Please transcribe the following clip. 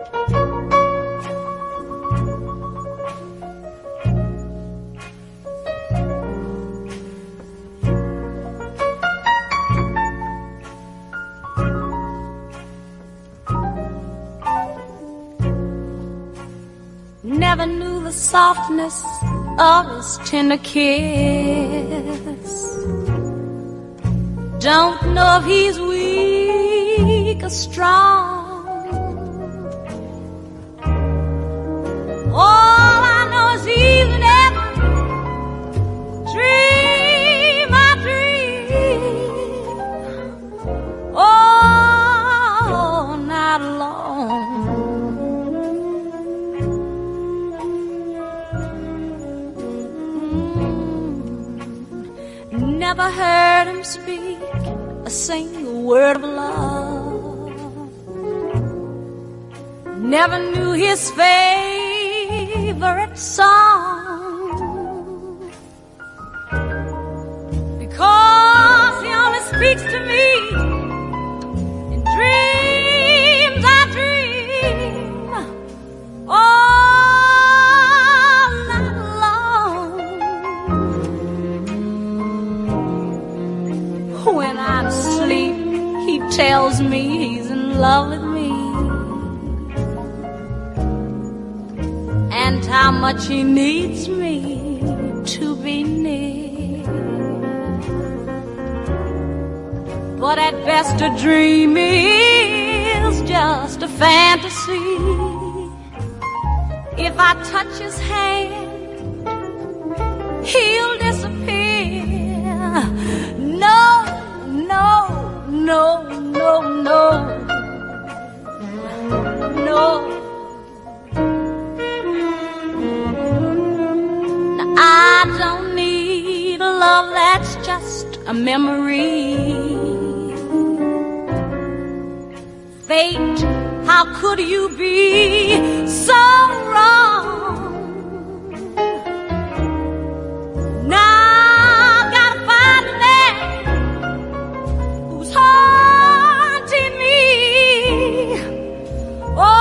Never knew the softness of his tender kiss. Don't know if he's weak or strong. All I know is he's never dream I dream all night long. Never heard him speak a single word of love. Never knew his favorite song, because he only speaks to me in dreams I dream all night long. When I'm asleep, he tells me he's in love with me, and how much he needs me to be near. But at best a dream is just a fantasy. If I touch his hand, he'll disappear. No, no, no, no, no, no. I don't need a love that's just a memory. Fate, how could you be so wrong? Now I've got to find a man who's haunting me. Oh,